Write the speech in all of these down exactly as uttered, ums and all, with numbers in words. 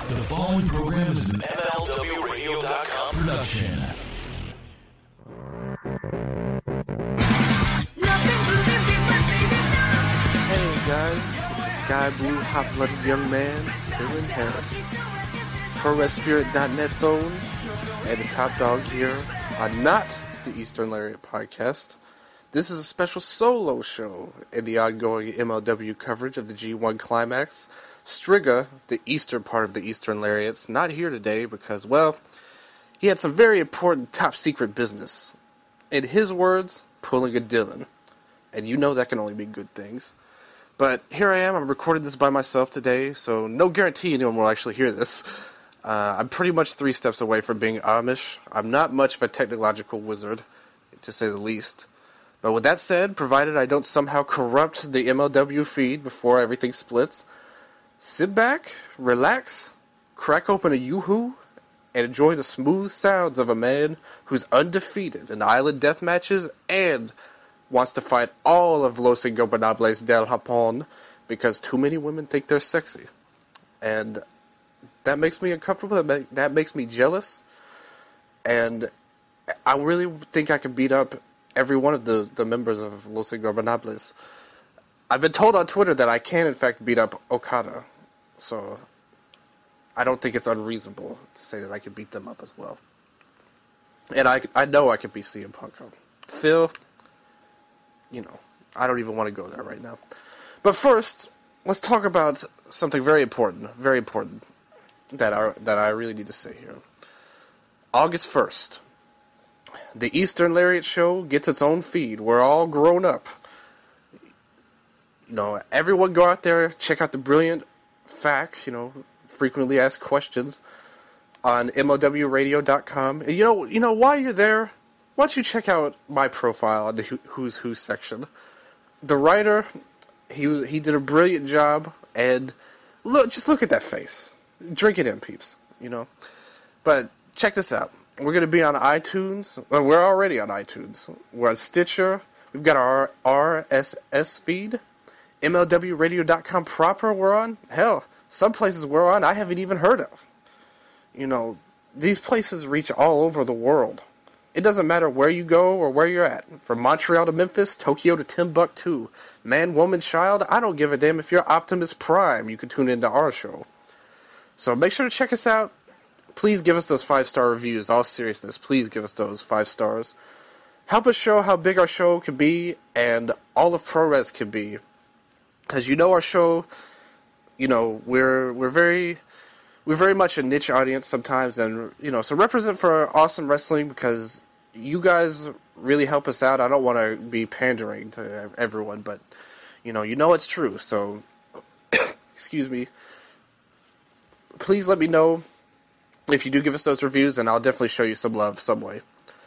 The following program is an M L W radio dot com production. Hey guys, it's the sky blue, hot-blooded young man, Dylan Harris. Pro Wrest Spirit dot net's own, and the top dog here on Not the Eastern Lariat podcast. This is a special solo show in the ongoing M L W coverage of the G one Climax. Striga, the eastern part of the Eastern Lariats, not here today because, well, he had some very important top-secret business. In his words, pulling a Dylan. And you know that can only mean good things. But here I am, I'm recording this by myself today, so no guarantee anyone will actually hear this. Uh, I'm pretty much three steps away from being Amish. I'm not much of a technological wizard, to say the least. But with that said, provided I don't somehow corrupt the M L W feed before everything splits, sit back, relax, crack open a Yoo-Hoo, and enjoy the smooth sounds of a man who's undefeated in island death matches and wants to fight all of Los Ingobernables del Japón because too many women think they're sexy. And that makes me uncomfortable, that, make, that makes me jealous, and I really think I can beat up every one of the, the members of Los Ingobernables. I've been told on Twitter that I can in fact beat up Okada, so I don't think it's unreasonable to say that I can beat them up as well. And I, I know I can beat C M Punk up. Phil, you know, I don't even want to go there right now. But first, let's talk about something very important, very important, that I, that I really need to say here. August first, the Eastern Lariat Show gets its own feed. We're all grown up. You know, everyone go out there, check out the brilliant fact, you know, frequently asked questions on M L W radio dot com. And you know, you know, while you're there, why don't you check out my profile on the Who's Who section. The writer, he he did a brilliant job, and look, just look at that face. Drink it in, peeps, you know. But check this out. We're going to be on iTunes. Well, we're already on iTunes. We're on Stitcher. We've got our R S S feed. M L W radio dot com proper we're on. Hell, some places we're on I haven't even heard of. You know, these places reach all over the world. It doesn't matter where you go or where you're at. From Montreal to Memphis, Tokyo to Timbuktu. Man, woman, child, I don't give a damn if you're Optimus Prime. You can tune into our show. So make sure to check us out. Please give us those five-star reviews. All seriousness, please give us those five stars. Help us show how big our show can be and all of ProRes can be. Because you know our show, you know, we're we're very we're very much a niche audience sometimes, and you know, so represent for Awesome Wrestling because you guys really help us out. I don't want to be pandering to everyone, but you know, you know it's true. So, excuse me. Please let me know if you do give us those reviews, and I'll definitely show you some love some way.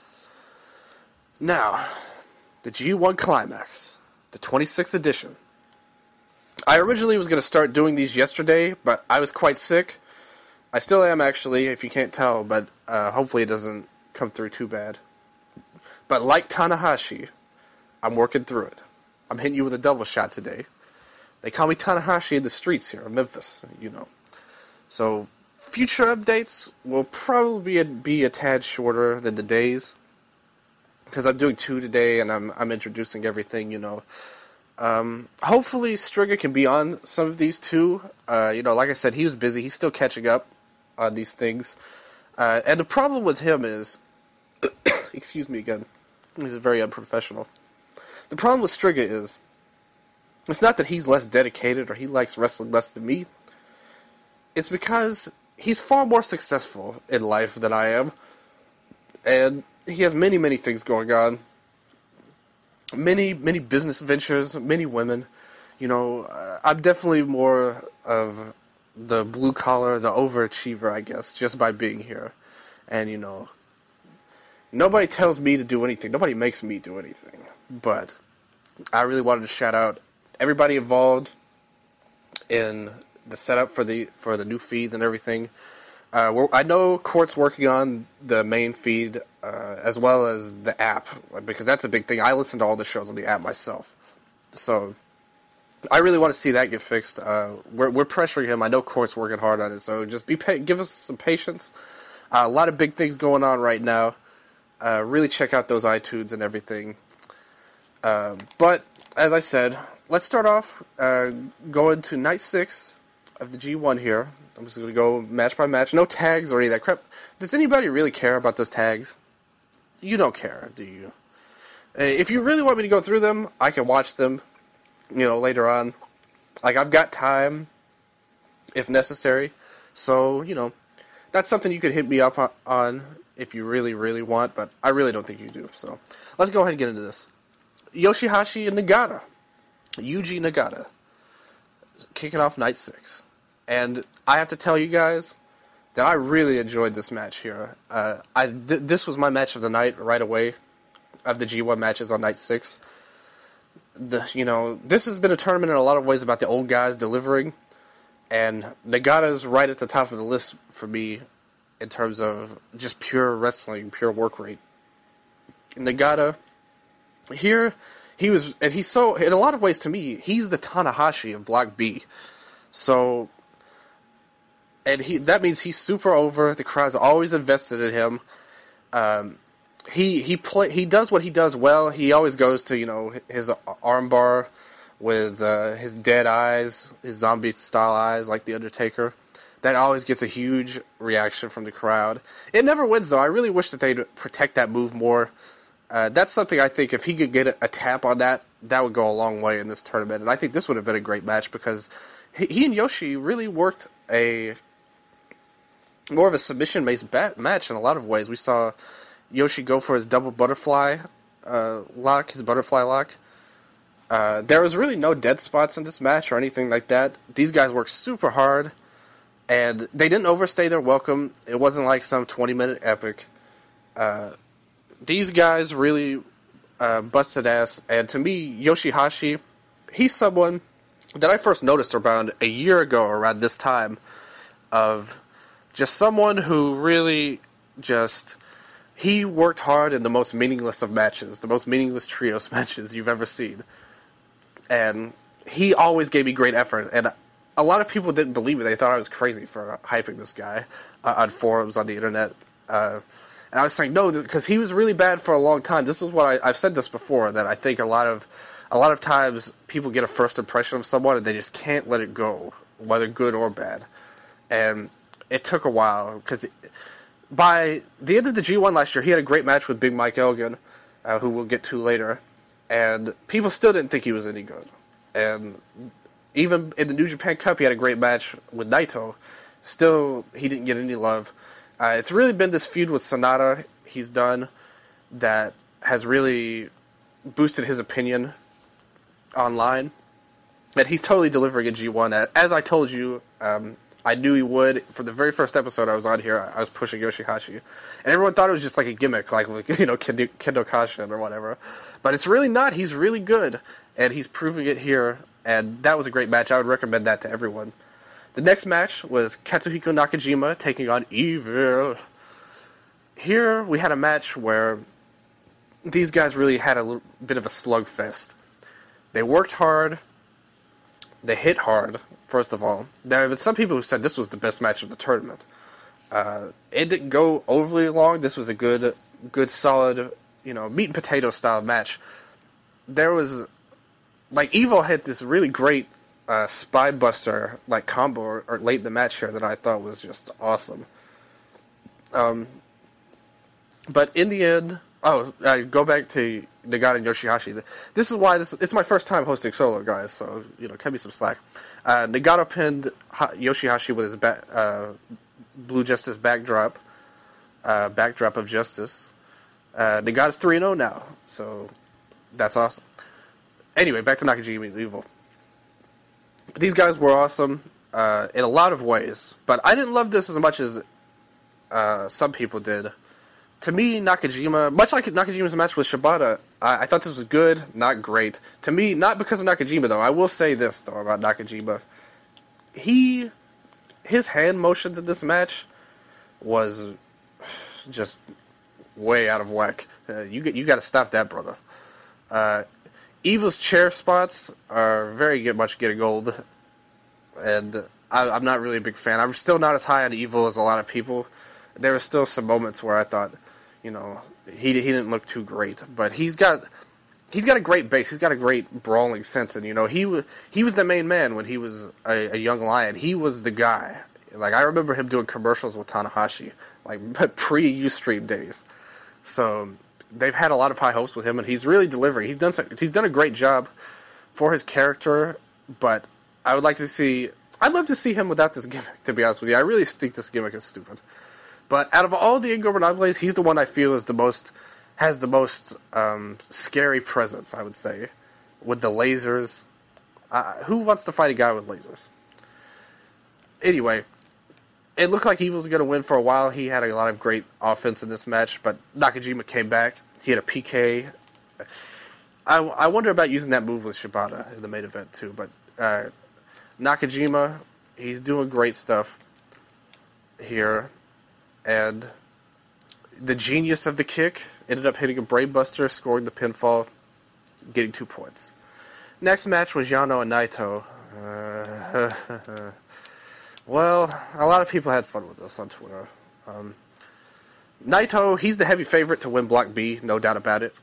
Now, the G one Climax, the twenty-sixth edition. I originally was going to start doing these yesterday, but I was quite sick. I still am, actually, if you can't tell, but uh, hopefully it doesn't come through too bad. But like Tanahashi, I'm working through it. I'm hitting you with a double shot today. They call me Tanahashi in the streets here in Memphis, you know. So, future updates will probably be a, be a tad shorter than the days. Because I'm doing two today, and I'm I'm introducing everything, you know. Um, hopefully Striga can be on some of these too. Uh, you know, like I said, he was busy. He's still catching up on these things. Uh, and the problem with him is, excuse me again, this is very unprofessional. The problem with Striga is, it's not that he's less dedicated or he likes wrestling less than me. It's because he's far more successful in life than I am. And he has many, many things going on. Many, many business ventures, many women. You know, uh, I'm definitely more of the blue collar, the overachiever, I guess, just by being here. And, you know, nobody tells me to do anything. Nobody makes me do anything. But I really wanted to shout out everybody involved in the setup for the for the new feeds and everything. Uh, we're, I know Court's working on the main feed uh, as well as the app, because that's a big thing. I listen to all the shows on the app myself. So I really want to see that get fixed. Uh, we're we're pressuring him. I know Court's working hard on it, so just be pa- give us some patience. Uh, a lot of big things going on right now. Uh, really check out those iTunes and everything. Uh, but as I said, let's start off uh, going to night six of the G one here. I'm just going to go match by match. No tags or any of that crap. Does anybody really care about those tags? You don't care, do you? Uh, if you really want me to go through them, I can watch them. You know, later on. Like, I've got time, if necessary. So, you know, that's something you could hit me up on if you really, really want, but I really don't think you do. So, let's go ahead and get into this. Yoshihashi and Nagata. Yuji Nagata. Kicking off night six. And I have to tell you guys that I really enjoyed this match here. Uh, I th- This was my match of the night right away, of the G one matches on night six. The, you know, this has been a tournament in a lot of ways about the old guys delivering, and Nagata's right at the top of the list for me in terms of just pure wrestling, pure work rate. Nagata, here, he was, and he's so, in a lot of ways to me, he's the Tanahashi of Block B. So, and he that means he's super over, the crowd's always invested in him. Um... He he play he does what he does well. He always goes to, you know, his armbar with uh, his dead eyes, his zombie style eyes like the Undertaker. That always gets a huge reaction from the crowd. It never wins though. I really wish that they'd protect that move more. Uh, that's something I think if he could get a, a tap on that, that would go a long way in this tournament. And I think this would have been a great match because he, he and Yoshi really worked a more of a submission-based bat match in a lot of ways. We saw Yoshi go for his double butterfly uh, lock, his butterfly lock. Uh, there was really no dead spots in this match or anything like that. These guys worked super hard, and they didn't overstay their welcome. It wasn't like some twenty-minute epic. Uh, these guys really uh, busted ass, and to me, Yoshihashi, he's someone that I first noticed around a year ago, around this time, of just someone who really just... He worked hard in the most meaningless of matches, the most meaningless trios matches you've ever seen. And he always gave me great effort. And a lot of people didn't believe it. They thought I was crazy for hyping this guy uh, on forums, on the internet. Uh, and I was saying, no, because he was really bad for a long time. This is what I, I've said this before, that I think a lot of a lot of times people get a first impression of someone and they just can't let it go, whether good or bad. And it took a while, because... By the end of the G one last year, he had a great match with Big Mike Elgin, uh, who we'll get to later, and people still didn't think he was any good. And even in the New Japan Cup, he had a great match with Naito. Still, he didn't get any love. Uh, it's really been this feud with Sonata he's done that has really boosted his opinion online. And he's totally delivering a G one. As I told you... Um, I knew he would. For the very first episode I was on here, I was pushing Yoshihashi. And everyone thought it was just like a gimmick, like, you know, Kendo, Kendo Kashin or whatever. But it's really not. He's really good. And he's proving it here. And that was a great match. I would recommend that to everyone. The next match was Katsuhiko Nakajima taking on Evil. Here we had a match where these guys really had a little bit of a slugfest. They worked hard. They hit hard, first of all. There have been some people who said this was the best match of the tournament. Uh, it didn't go overly long. This was a good, good, solid, you know, meat and potato style match. There was, like, Evo hit this really great uh, spine buster, like, combo or, or late in the match here that I thought was just awesome. Um, but in the end, oh, uh, go back to Nagata and Yoshihashi. This is why this it's my first time hosting solo, guys, so, you know, cut me some slack. Uh, Nagata pinned ha- Yoshihashi with his ba- uh, Blue Justice backdrop, uh, backdrop of justice. Uh, Nagata's three and oh now, so that's awesome. Anyway, back to Nakajima and Evil. These guys were awesome uh, in a lot of ways, but I didn't love this as much as uh, some people did. To me, Nakajima, much like Nakajima's match with Shibata, I, I thought this was good, not great. To me, not because of Nakajima, though. I will say this, though, about Nakajima. He, his hand motions in this match was just way out of whack. Uh, you you got to stop that, brother. Uh, Evil's chair spots are very get, much getting old, and I, I'm not really a big fan. I'm still not as high on Evil as a lot of people. There were still some moments where I thought, you know, he he didn't look too great, but he's got he's got a great base. He's got a great brawling sense, and you know, he was he was the main man when he was a, a young lion. He was the guy. Like, I remember him doing commercials with Tanahashi, like pre-Ustream days. So they've had a lot of high hopes with him, and he's really delivering. He's done he's done a great job for his character, but I would like to see. I'd love to see him without this gimmick. To be honest with you, I really think this gimmick is stupid. But out of all the Ingobernables, he's the one I feel is the most has the most um, scary presence. I would say, with the lasers. Uh, who wants to fight a guy with lasers? Anyway, it looked like Evil was going to win for a while. He had a lot of great offense in this match, but Nakajima came back. He had a P K. I, I wonder about using that move with Shibata in the main event too, but uh, Nakajima, he's doing great stuff here. And the genius of the kick ended up hitting a brainbuster, scoring the pinfall, getting two points. Next match was Yano and Naito. Uh, well, a lot of people had fun with this on Twitter. Um, Naito, he's the heavy favorite to win Block B, no doubt about it.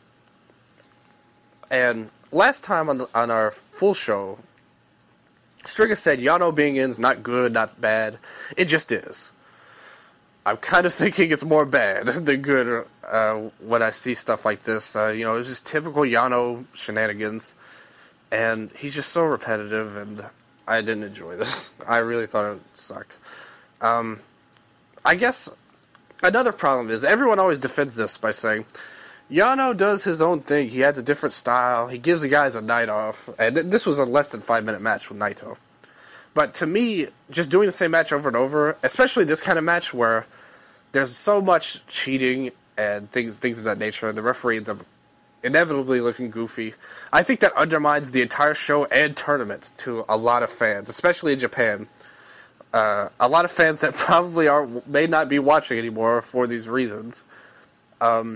And last time on the, on our full show, Striga said Yano being in is not good, not bad. It just is. I'm kind of thinking it's more bad than good uh, when I see stuff like this. Uh, you know, it's just typical Yano shenanigans. And he's just so repetitive, and I didn't enjoy this. I really thought it sucked. Um, I guess another problem is everyone always defends this by saying, Yano does his own thing. He has a different style. He gives the guys a night off. And th- this was a less than five minute match with Naito. But to me, just doing the same match over and over, especially this kind of match where there's so much cheating and things things of that nature, and the referee ends up inevitably looking goofy, I think that undermines the entire show and tournament to a lot of fans, especially in Japan. Uh, a lot of fans that probably are may not be watching anymore for these reasons. Um,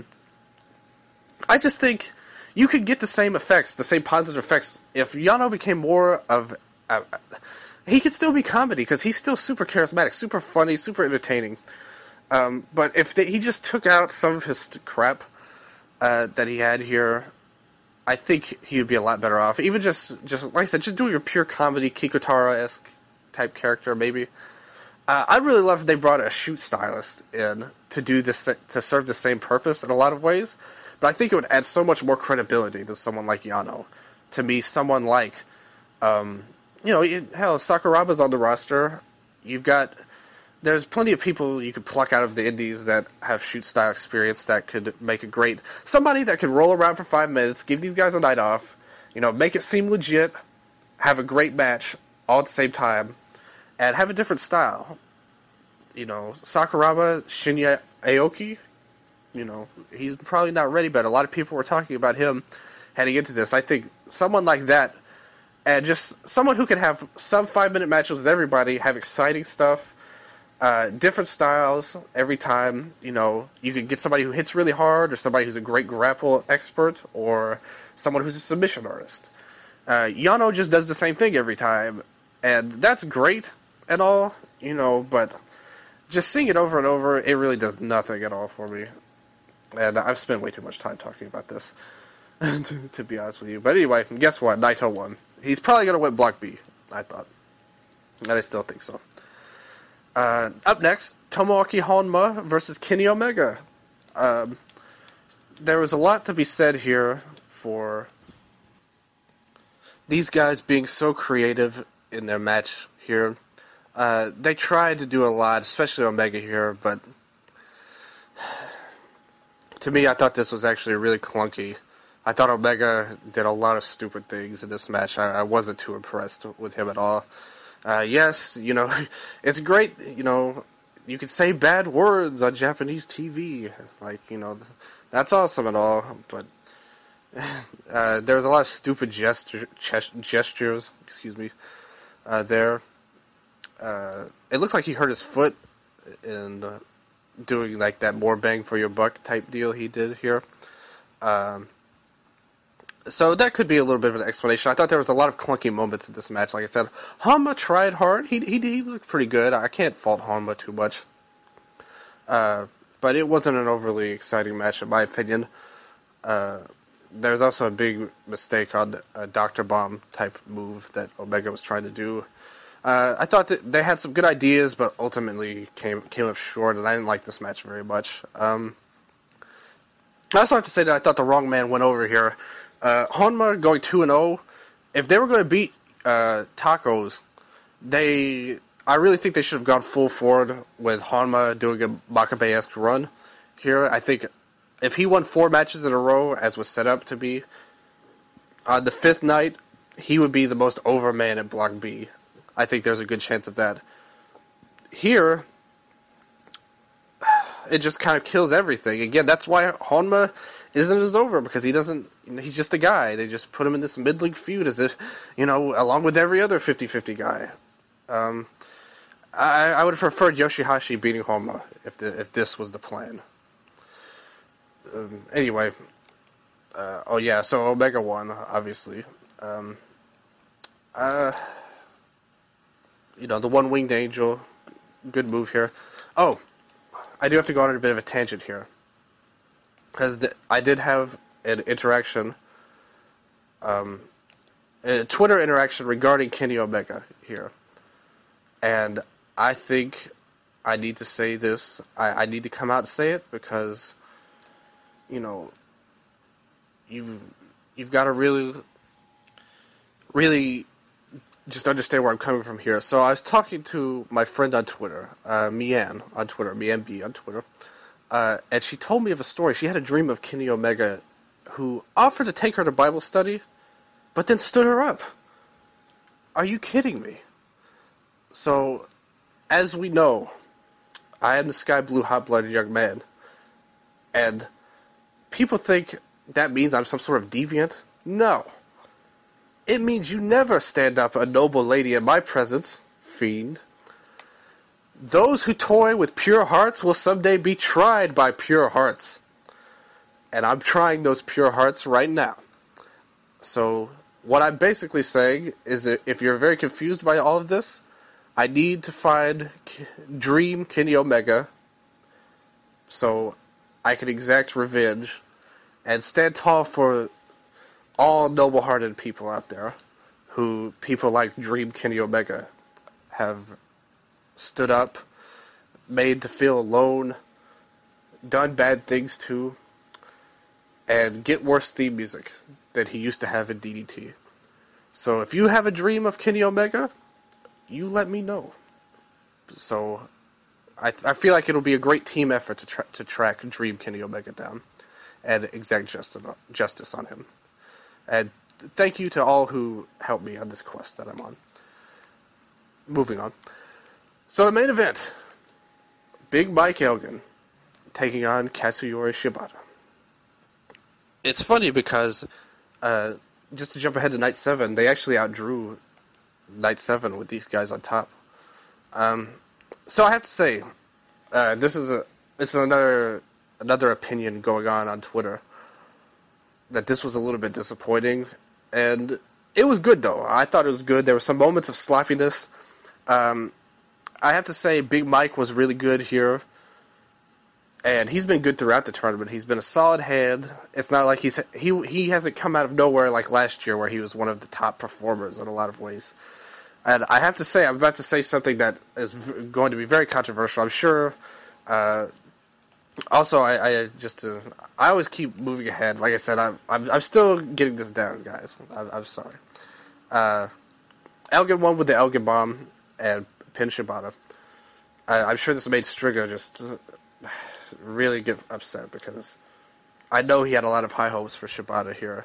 I just think you could get the same effects, the same positive effects, if Yano became more of... Uh, he could still be comedy, because he's still super charismatic, super funny, super entertaining. Um, but if they, he just took out some of his crap uh, that he had here, I think he would be a lot better off. Even just, just like I said, just doing a pure comedy, Kikutara-esque type character, maybe. Uh, I'd really love if they brought a shoot stylist in to do this, to serve the same purpose in a lot of ways. But I think it would add so much more credibility to someone like Yano. To me, someone like, um, you know, it, hell, Sakuraga's on the roster. You've got, there's plenty of people you could pluck out of the indies that have shoot style experience that could make a great, somebody that could roll around for five minutes, give these guys a night off, you know, make it seem legit, have a great match all at the same time, and have a different style. You know, Sakuraba, Shinya Aoki, you know, he's probably not ready, but a lot of people were talking about him heading into this. I think someone like that, and just someone who can have some five-minute matches with everybody, have exciting stuff, uh, different styles every time. You know, you could get somebody who hits really hard, or somebody who's a great grapple expert, or someone who's a submission artist. Uh, Yano just does the same thing every time, and that's great and all, you know, but just seeing it over and over, it really does nothing at all for me. And I've spent way too much time talking about this, to, to be honest with you. But anyway, guess what? Naito won. He's probably going to win Block B, I thought. And I still think so. Uh, up next, Tomoaki Honma versus Kenny Omega. Um, there was a lot to be said here for these guys being so creative in their match here. Uh, they tried to do a lot, especially Omega here, but to me, I thought this was actually really clunky. I thought Omega did a lot of stupid things in this match. I, I wasn't too impressed with him at all. Uh, yes, you know, it's great, you know, you could say bad words on Japanese T V. Like, you know, that's awesome and all, but uh, there was a lot of stupid gesture, gestures, excuse me, uh, there. Uh, it looked like he hurt his foot in uh, doing like that more bang for your buck type deal he did here. Um, So that could be a little bit of an explanation. I thought there was a lot of clunky moments in this match. Like I said, Honma tried hard. He he, he looked pretty good. I can't fault Honma too much. Uh, but it wasn't an overly exciting match, in my opinion. Uh, there's also a big mistake on a Doctor Bomb type move that Omega was trying to do. Uh, I thought that they had some good ideas, but ultimately came came up short, and I didn't like this match very much. Um, I also have to say that I thought the wrong man went over here. Uh, Honma going two and oh, if they were going to beat uh, Tacos, they, I really think they should have gone full forward with Honma doing a Makabe-esque run here. I think if he won four matches in a row, as was set up to be, on the fifth night, he would be the most over man in Block B. I think there's a good chance of that. Here, it just kind of kills everything. Again, that's why Honma isn't as over, because he doesn't, he's just a guy. They just put him in this mid-league feud as if, you know, along with every other fifty-fifty guy. Um, I, I would have preferred Yoshihashi beating Honma if the, if this was the plan. Um, anyway, uh, oh yeah, so Omega won, obviously. Um, uh, you know, the one-winged angel, good move here. Oh, I do have to go on a bit of a tangent here, because I did have an interaction, um, a Twitter interaction regarding Kenny Omega here, and I think I need to say this. I, I need to come out and say it because, you know, you've you've got to really, really just understand where I'm coming from here. So I was talking to my friend on Twitter, uh, Mian on Twitter, Mian B on Twitter, uh, and she told me of a story. She had a dream of Kenny Omega, who offered to take her to Bible study, but then stood her up. Are you kidding me? So, as we know, I am the sky blue, hot-blooded young man, and people think that means I'm some sort of deviant. No. It means you never stand up a noble lady in my presence, fiend. Those who toy with pure hearts will someday be tried by pure hearts. And I'm trying those pure hearts right now. So, what I'm basically saying is that if you're very confused by all of this, I need to find K- Dream Kenny Omega so I can exact revenge and stand tall for all noble-hearted people out there who people like Dream Kenny Omega have stood up, made to feel alone, done bad things to, and get worse theme music than he used to have in D D T. So if you have a dream of Kenny Omega, you let me know. So I I feel like it'll be a great team effort to tra- to track Dream Kenny Omega down and exact justice justice on him. And thank you to all who helped me on this quest that I'm on. Moving on. So the main event, Big Mike Elgin taking on Katsuyori Shibata. It's funny because, uh, just to jump ahead to Night seven, they actually outdrew Night seven with these guys on top. Um, so I have to say, uh, this is a it's another another opinion going on on Twitter, that this was a little bit disappointing, and it was good though. I thought it was good. There were some moments of sloppiness. Um, I have to say, Big Mike was really good here, and he's been good throughout the tournament. He's been a solid hand. It's not like he's he he hasn't come out of nowhere like last year, where he was one of the top performers in a lot of ways. And I have to say, I'm about to say something that is v- going to be very controversial, I'm sure. Uh, also, I, I just uh, I always keep moving ahead. Like I said, I'm I'm, I'm still getting this down, guys. I'm, I'm sorry. Uh, Elgin won with the Elgin Bomb and pinned Shibata. I, I'm sure this made Striga just uh, really get upset, because I know he had a lot of high hopes for Shibata here.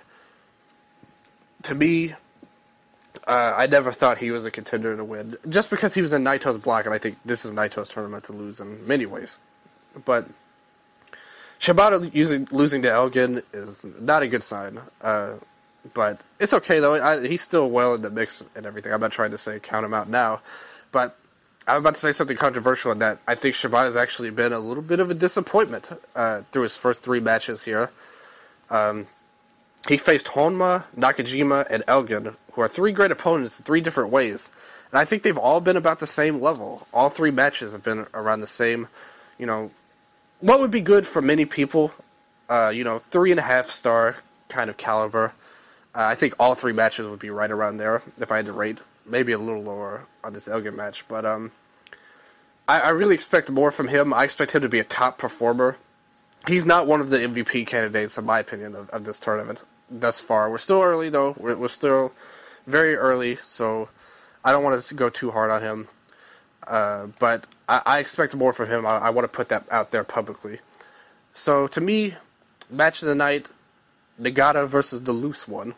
To me, uh, I never thought he was a contender to win, just because he was in Naito's block, and I think this is Naito's tournament to lose in many ways. But Shibata using, losing to Elgin is not a good sign. Uh, but it's okay, though. I, he's still well in the mix and everything. I'm not trying to say count him out now. But I'm about to say something controversial in that I think Shibata's actually been a little bit of a disappointment uh, through his first three matches here. Um, he faced Honma, Nakajima, and Elgin, who are three great opponents in three different ways. And I think they've all been about the same level. All three matches have been around the same, you know, what would be good for many people, uh, you know, three and a half star kind of caliber. Uh, I think all three matches would be right around there if I had to rate. Maybe a little lower on this Elgin match. But um, I, I really expect more from him. I expect him to be a top performer. He's not one of the M V P candidates, in my opinion, of, of this tournament thus far. We're still early, though. We're, we're still very early, so I don't want to go too hard on him. Uh, but I, I expect more from him. I, I want to put that out there publicly. So, to me, match of the night, Nagata versus the Loose One.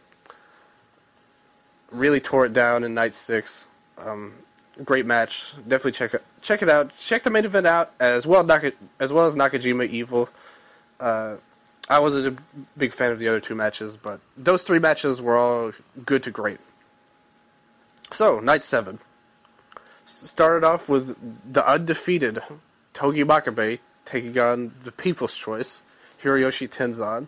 Really tore it down in night six. Um, great match. Definitely check it check it out. Check the main event out as well. Naka, as well as Nakajima Evil. Uh, I wasn't a big fan of the other two matches, but those three matches were all good to great. So night seven started off with the undefeated Togi Makabe taking on the People's Choice Hiroyoshi Tenzan,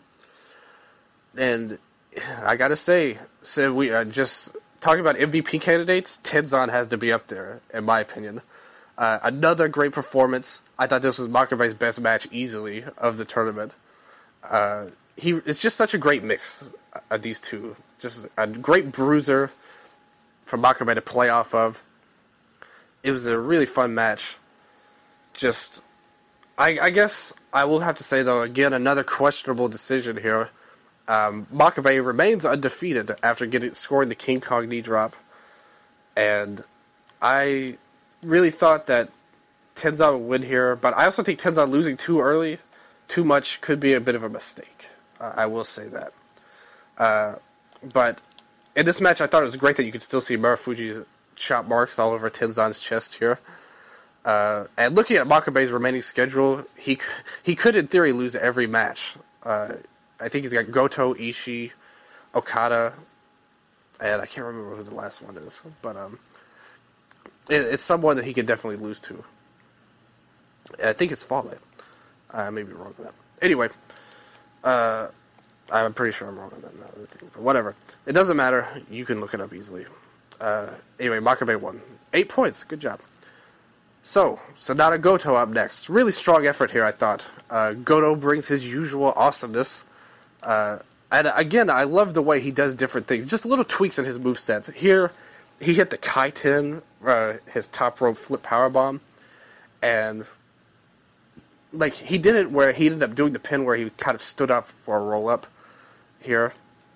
and I gotta say, so we uh, just talking about M V P candidates. Tenzan has to be up there, in my opinion. Uh, another great performance. I thought this was Makabe's best match easily of the tournament. Uh, he it's just such a great mix of these two. Just a great bruiser for Makabe to play off of. It was a really fun match. Just, I, I guess I will have to say though, again, another questionable decision here. Um, Makabe remains undefeated after getting scoring the King Kong knee drop, and I really thought that Tenzan would win here, but I also think Tenzan losing too early, too much, could be a bit of a mistake. Uh, I will say that. Uh, but in this match, I thought it was great that you could still see Marufuji's chop marks all over Tenzan's chest here. Uh, and looking at Makabe's remaining schedule, he he could in theory lose every match. Uh, I think he's got Goto, Ishii, Okada, and I can't remember who the last one is, but um, it, it's someone that he could definitely lose to. And I think it's Fale. I may be wrong on that. Anyway, uh, I'm pretty sure I'm wrong on that now, but whatever. It doesn't matter. You can look it up easily. Uh, anyway, Makabe won. Eight points. Good job. So, Sanada Goto up next. Really strong effort here, I thought. Uh, Goto brings his usual awesomeness. Uh, and again, I love the way he does different things. Just little tweaks in his moveset. Here, he hit the Kaiten, uh, his top rope flip powerbomb. And, like, he did it where he ended up doing the pin where he kind of stood up for a roll-up here.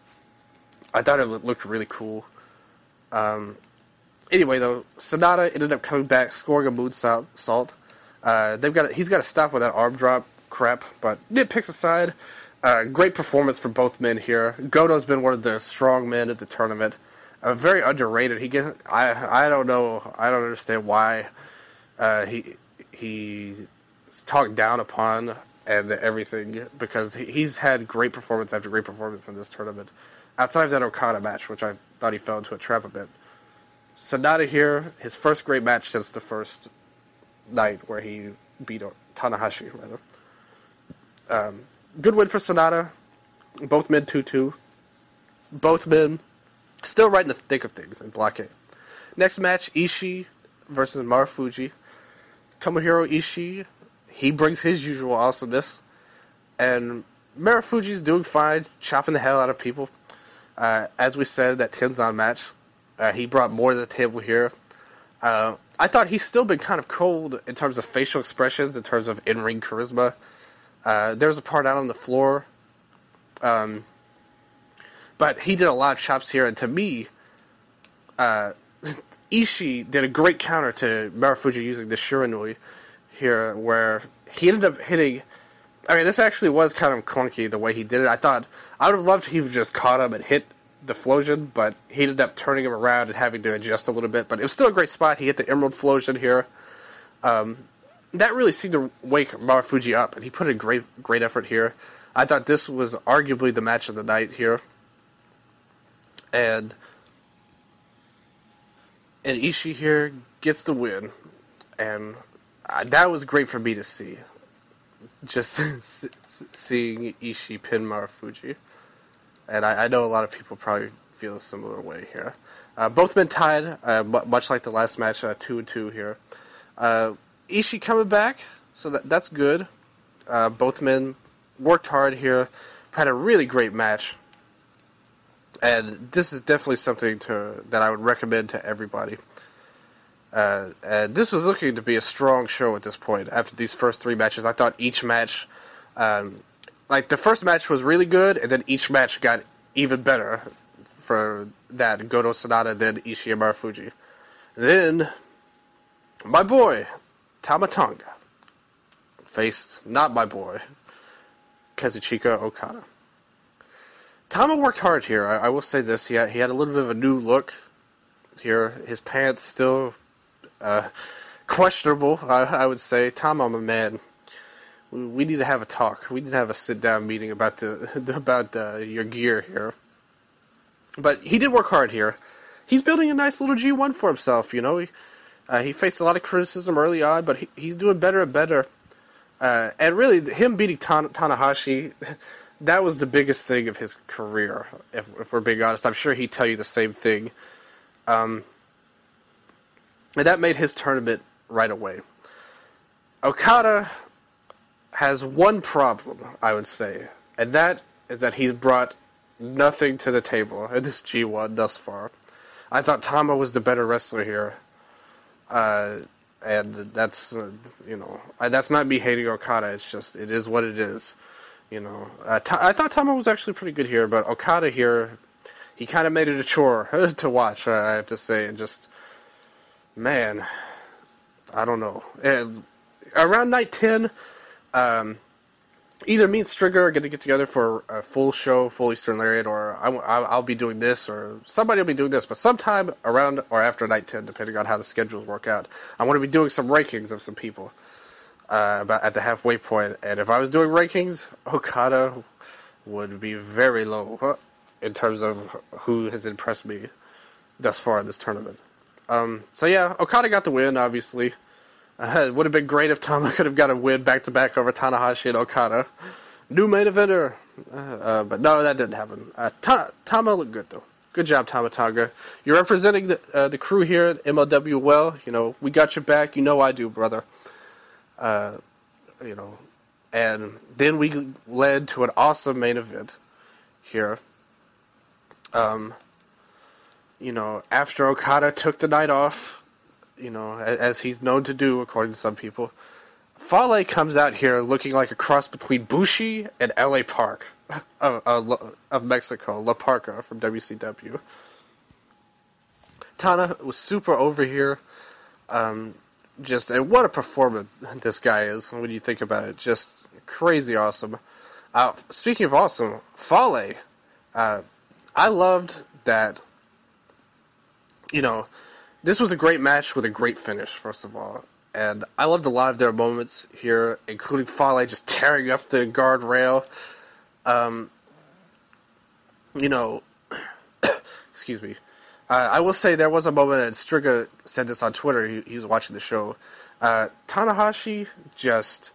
I thought it looked really cool. Um, anyway, though, Sanada ended up coming back, scoring a moonsault. Uh, they've got he's got to stop with that arm drop crap, but nitpicks aside, uh, great performance for both men here. Goto's been one of the strong men at the tournament. Uh, very underrated. He gets I I don't know I don't understand why uh, he he's talked down upon and everything, because he, he's had great performance after great performance in this tournament. Outside of that Okada match, which I thought he fell into a trap a bit. Sanada here, his first great match since the first night where he beat Tanahashi, rather. Um, good win for Sanada. Both men two two. Both men still right in the thick of things in Block A. Next match, Ishii versus Marufuji. Tomohiro Ishii, he brings his usual awesomeness. And Marufuji's doing fine, chopping the hell out of people. Uh, as we said, that Tenzan match, uh, he brought more to the table here. Uh, I thought he's still been kind of cold in terms of facial expressions, in terms of in-ring charisma. Uh, there was a part out on the floor. Um, but he did a lot of chops here, and to me, uh, Ishii did a great counter to Marufuji using the Shiranui here, where he ended up hitting... I mean, this actually was kind of clunky the way he did it. I thought, I would have loved if he just caught him and hit the Flosion, but he ended up turning him around and having to adjust a little bit. But it was still a great spot. He hit the Emerald Flosion here. Um, that really seemed to wake Marufuji up, and he put in great, great effort here. I thought this was arguably the match of the night here. And, and Ishii here gets the win. And uh, that was great for me to see. Just seeing Ishii pin Marufuji. and I, I know a lot of people probably feel a similar way here. Uh, both men tied, uh, m- much like the last match, uh, two and two here. Uh, Ishii coming back, so that that's good. Uh, both men worked hard here, had a really great match, and this is definitely something to that I would recommend to everybody. Uh, and this was looking to be a strong show at this point. After these first three matches, I thought each match, um, like the first match was really good, and then each match got even better for that. Goto Sanada, then Ishii and Marufuji. Then, my boy, Tama Tonga, faced not my boy, Kazuchika Okada. Tama worked hard here. I, I will say this. He had, he had a little bit of a new look here. His pants still uh, questionable, I, I would say. Tama, my man, we, we need to have a talk. We need to have a sit-down meeting about the about uh, your gear here. But he did work hard here. He's building a nice little G one for himself, you know. He, uh, he faced a lot of criticism early on, but he, he's doing better and better. Uh, and really, him beating Tan- Tanahashi... that was the biggest thing of his career, if, if we're being honest. I'm sure he'd tell you the same thing. Um, and that made his tournament right away. Okada has one problem, I would say, and that is that he's brought nothing to the table in this G one thus far. I thought Tama was the better wrestler here. Uh, and that's, uh, you know, I, that's not me hating Okada. It's just, it is what it is. You know, uh, Ta- I thought Tama was actually pretty good here, but Okada here, he kind of made it a chore to watch, uh, I have to say. And just, man, I don't know. And around night ten, um, either me and Strigger are going to get together for a full show, full Eastern Lariat, or I, I'll, I'll be doing this, or somebody will be doing this. But sometime around or after night ten, depending on how the schedules work out, I want to be doing some rankings of some people. Uh, about at the halfway point, and if I was doing rankings, Okada would be very low in terms of who has impressed me thus far in this tournament. Um, so yeah, Okada got the win, obviously. Uh, it would have been great if Tama could have got a win back-to-back over Tanahashi and Okada. New main eventer. Uh, uh, but no, that didn't happen. Uh, Ta- Tama looked good, though. Good job, Tama Tonga. You're representing the, uh, the crew here at M L W well. You know, we got your back. You know I do, brother. Uh, you know, and then we led to an awesome main event here. Um, you know, after Okada took the night off, you know, as, as he's known to do, according to some people, Fale comes out here looking like a cross between Bushi and L A Park of, of, of Mexico, La Parka from W C W. Tana was super over here. Um, Just and what a performer this guy is when you think about it. Just crazy awesome. Uh, speaking of awesome, Fale, uh, I loved that. You know, this was a great match with a great finish. First of all, and I loved a lot of their moments here, including Fale just tearing up the guardrail. Um, you know, excuse me. Uh, I will say there was a moment, and Striga said this on Twitter, he, he was watching the show. Uh, Tanahashi just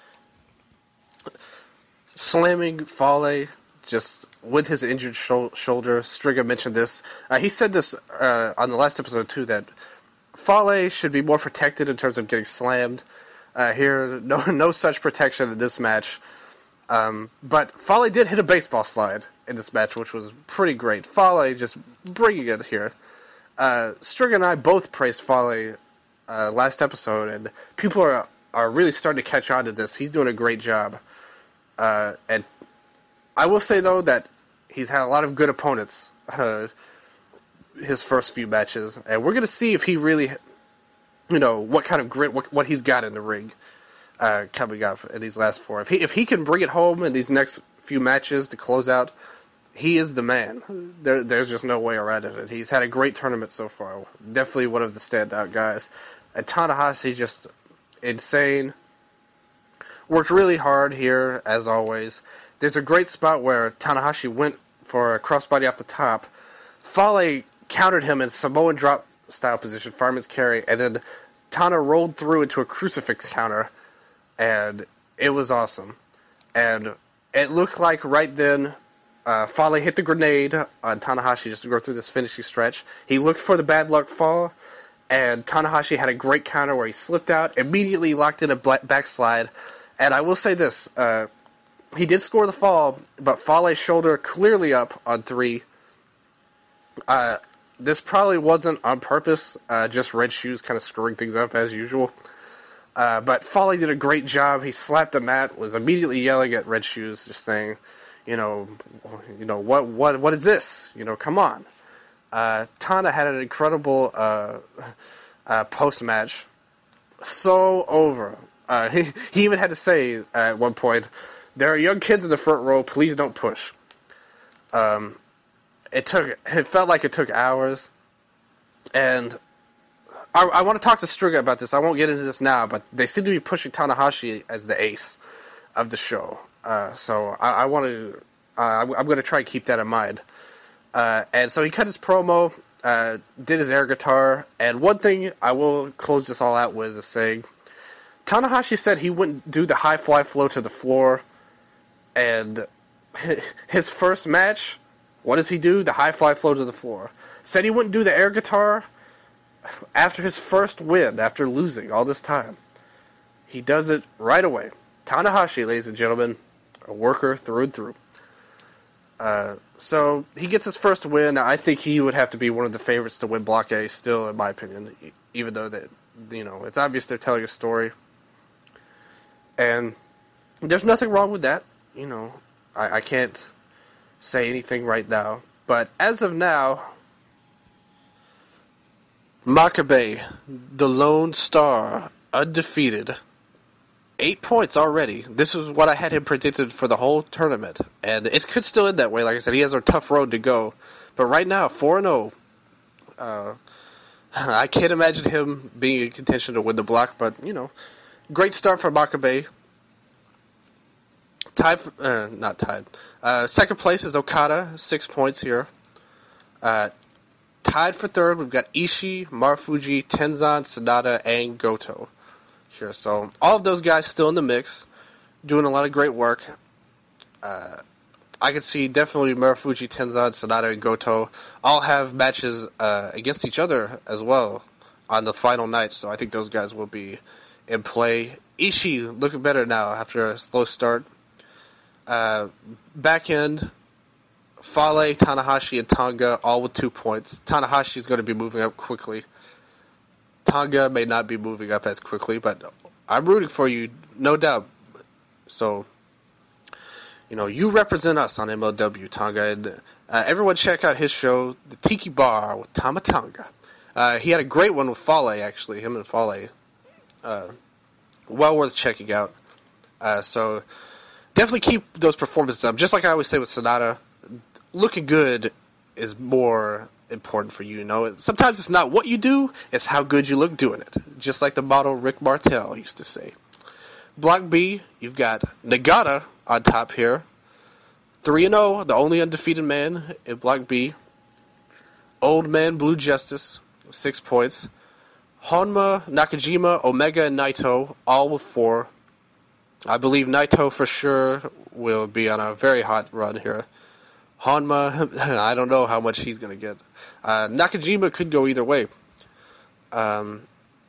slamming Fale just with his injured sho- shoulder. Striga mentioned this. Uh, he said this uh, on the last episode, too, that Fale should be more protected in terms of getting slammed. Uh, here, no no such protection in this match. Um, but Fale did hit a baseball slide in this match, which was pretty great. Fale just bringing it here. Uh, Striga and I both praised Fale uh, last episode, and people are are really starting to catch on to this. He's doing a great job. Uh, and I will say, though, that he's had a lot of good opponents uh, his first few matches, and we're going to see if he really, you know, what kind of grit, what, what he's got in the ring. Uh, coming up in these last four. If he if he can bring it home in these next few matches to close out, he is the man. There, there's just no way around it. And he's had a great tournament so far. Definitely one of the standout guys. And Tanahashi just insane. Worked really hard here, as always. There's a great spot where Tanahashi went for a crossbody off the top. Fale countered him in Samoan drop style position, fireman's carry, and then Tana rolled through into a crucifix counter. And it was awesome. And it looked like right then Uh, Fale hit the grenade on Tanahashi just to go through this finishing stretch. He looked for the bad luck fall, and Tanahashi had a great counter where he slipped out, immediately locked in a backslide. And I will say this, uh, he did score the fall, but Fale's shoulder clearly up on three. Uh, this probably wasn't on purpose, uh, just Red Shoes kind of screwing things up as usual. Uh, but Fale did a great job. He slapped the mat, was immediately yelling at Red Shoes, just saying, you know, you know what, what, what is this? You know, come on. Uh, Tana had an incredible uh, uh, post-match. So over. Uh, he, he even had to say at one point, there are young kids in the front row, please don't push. Um, it took, it felt like it took hours. And I, I want to talk to Striga about this. I won't get into this now, but they seem to be pushing Tanahashi as the ace of the show. Uh, so I, I want to, uh, I'm, I'm going to try and keep that in mind. Uh, and so he cut his promo, uh, did his air guitar, and one thing I will close this all out with is saying, Tanahashi said he wouldn't do the high fly flow to the floor, and his first match, what does he do? The high fly flow to the floor. Said he wouldn't do the air guitar after his first win, after losing all this time. He does it right away. Tanahashi, ladies and gentlemen, a worker through and through. Uh, so he gets his first win. I think he would have to be one of the favorites to win Block A still, in my opinion, even though that, you know, it's obvious they're telling a story. And there's nothing wrong with that. You know, I, I can't say anything right now. But as of now, Makabe, the Lone Star, undefeated. Eight points already. This is what I had him predicted for the whole tournament. And it could still end that way. Like I said, he has a tough road to go. But right now, four and oh. Uh, I can't imagine him being in contention to win the block. But, you know, great start for Makabe. Tied, for, uh, not tied. Uh, second place is Okada, six points here. Uh, tied for third, we've got Ishii, Marufuji, Tenzan, Sanada, and Goto here. So all of those guys still in the mix, doing a lot of great work. Uh, I can see definitely Marufuji, Tenzan, Sanada, and Goto all have matches uh, against each other as well on the final night. So I think those guys will be in play. Ishii looking better now after a slow start. Uh, back end, Fale, Tanahashi, and Tonga all with two points. Tanahashi is going to be moving up quickly. Tonga may not be moving up as quickly, but I'm rooting for you, no doubt. So, you know, you represent us on M L W, Tonga. And uh, everyone check out his show, The Tiki Bar with Tama Tonga. Uh, he had a great one with Fale, actually, him and Fale. Uh, well worth checking out. Uh, so, definitely keep those performances up. Just like I always say with Sonata, looking good is more important for you. You know, sometimes it's not what you do, it's how good you look doing it. Just like the model Rick Martel used to say. Block B, you've got Nagata on top here. three and oh, the only undefeated man in Block B. Old Man Blue Justice, six points. Honma, Nakajima, Omega, and Naito, all with four. I believe Naito for sure will be on a very hot run here. Honma, I don't know how much he's going to get. Uh, Nakajima could go either way. Um,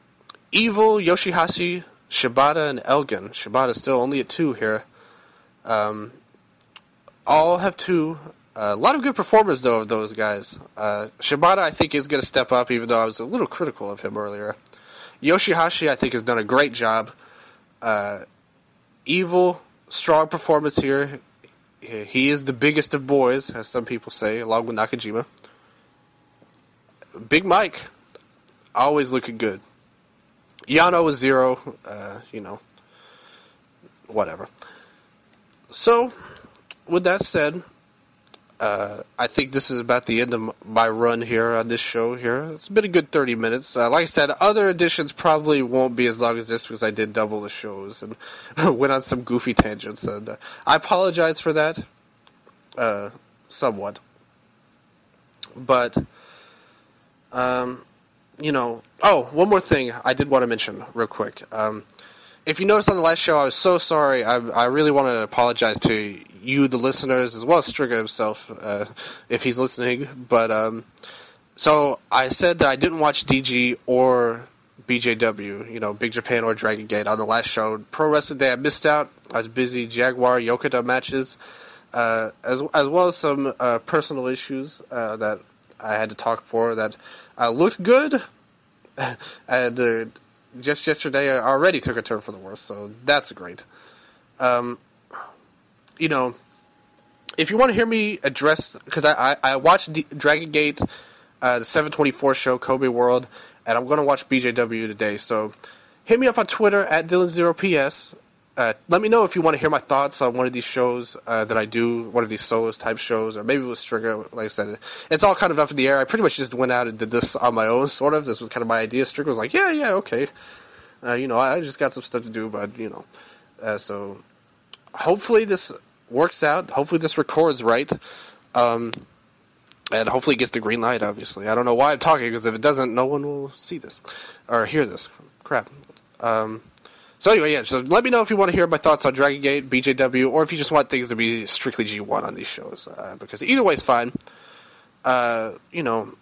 Evil, Yoshihashi, Shibata, and Elgin. Shibata's still only at two here. Um, all have two. Uh, a lot of good performers, though, of those guys. Uh, Shibata, I think, is going to step up, even though I was a little critical of him earlier. Yoshihashi, I think, has done a great job. Uh, Evil, strong performance here. He is the biggest of boys, as some people say, along with Nakajima. Big Mike, always looking good. Yano is zero, uh, you know, whatever. So, with that said, uh, I think this is about the end of my run here on this show here. It's been a good thirty minutes. Uh, like I said, other editions probably won't be as long as this because I did double the shows and went on some goofy tangents. And uh, I apologize for that, uh, somewhat. But, um, you know, oh, one more thing I did want to mention real quick. Um, if you noticed on the last show, I was so sorry. I, I really want to apologize to you, the listeners, as well as Striga himself, uh, if he's listening. But um, so I said that I didn't watch D G or B J W, you know, Big Japan or Dragon Gate on the last show. Pro Wrestling Day, I missed out. I was busy. Jaguar, Yokota matches, uh, as as well as some uh, personal issues uh, that I had to talk for that uh, looked good, and. Uh, Just yesterday, I already took a turn for the worse, so that's great. Um, you know, if you want to hear me address, because I, I, I watched D- Dragon Gate, uh, the seven twenty-four show, Kobe World, and I'm going to watch B J W today, so hit me up on Twitter, at Dylan zero P S. Uh, let me know if you want to hear my thoughts on one of these shows uh, that I do, one of these solos type shows, or maybe it was Striga. Like I said, it's all kind of up in the air. I pretty much just went out and did this on my own, sort of. This was kind of my idea. Striga was like, yeah, yeah, okay. Uh, you know, I just got some stuff to do, but, you know. Uh, so, hopefully this works out. Hopefully this records right. Um, and hopefully it gets the green light, obviously. I don't know why I'm talking, because if it doesn't, no one will see this. Or hear this. Crap. Um... So anyway, yeah, so let me know if you want to hear my thoughts on Dragon Gate, B J W, or if you just want things to be strictly G one on these shows, uh, because either way is fine. Uh, you know,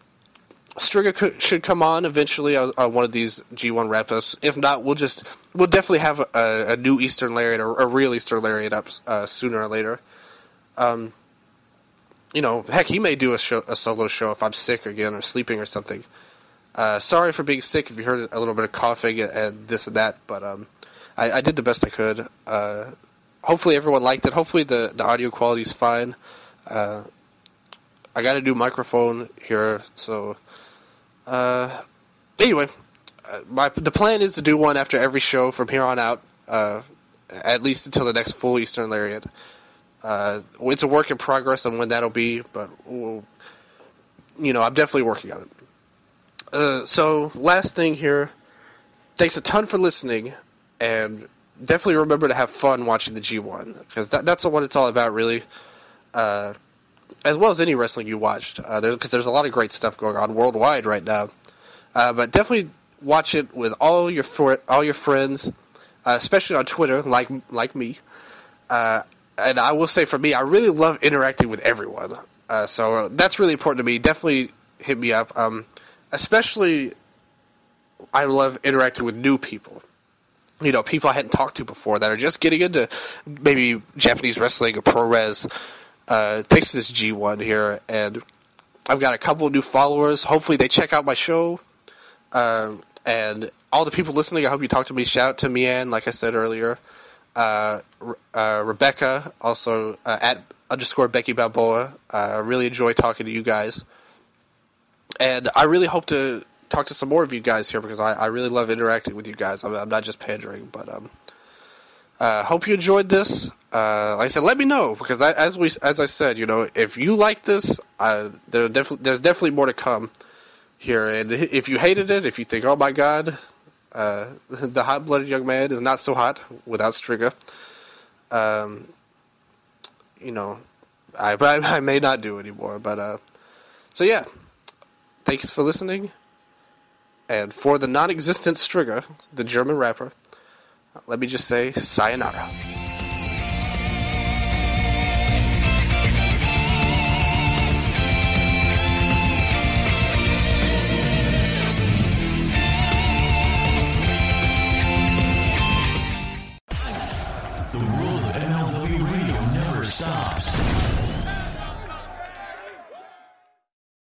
Striga could, should come on eventually on, on one of these G one wrap-ups. If not, we'll just, we'll definitely have a, a new Eastern Lariat, or a real Eastern Lariat up uh, sooner or later. Um, you know, heck, he may do a, show, a solo show if I'm sick again or sleeping or something. Uh, sorry for being sick if you heard a little bit of coughing and, and this and that, but um, I, I did the best I could. Uh, hopefully everyone liked it. Hopefully the, the audio quality is fine. Uh, I got a new microphone here, so... Uh, anyway, uh, my the plan is to do one after every show from here on out, uh, at least until the next full Eastern Lariat. Uh, it's a work in progress on when that'll be, but, we'll, you know, I'm definitely working on it. Uh, so, last thing here, thanks a ton for listening, and definitely remember to have fun watching the G one, because that, that's what it's all about, really, uh, as well as any wrestling you watched, because uh, there, there's a lot of great stuff going on worldwide right now, uh, but definitely watch it with all your fr- all your friends, uh, especially on Twitter, like like me, uh, and I will say for me, I really love interacting with everyone, uh, so that's really important to me. Definitely hit me up. Um, Especially, I love interacting with new people. You know, people I hadn't talked to before that are just getting into maybe Japanese wrestling or pro res. Uh, thanks to this G one here, and I've got a couple of new followers. Hopefully they check out my show. Um, and all the people listening, I hope you talk to me. Shout out to Mian, like I said earlier. Uh, uh, Rebecca, also uh, at underscore Becky Balboa. I uh, really enjoy talking to you guys. And I really hope to talk to some more of you guys here, because I, I really love interacting with you guys. I'm, I'm not just pandering, but um, uh, hope you enjoyed this. Uh, like I said, let me know, because I, as we as I said, you know, if you like this, uh, there defi- there's definitely more to come here. And if you hated it, if you think, oh my God, uh, the hot-blooded young man is not so hot without Striga, um, you know, I, I I may not do anymore. But uh, so yeah. Thanks for listening, and for the non-existent Striga, the German rapper, let me just say sayonara.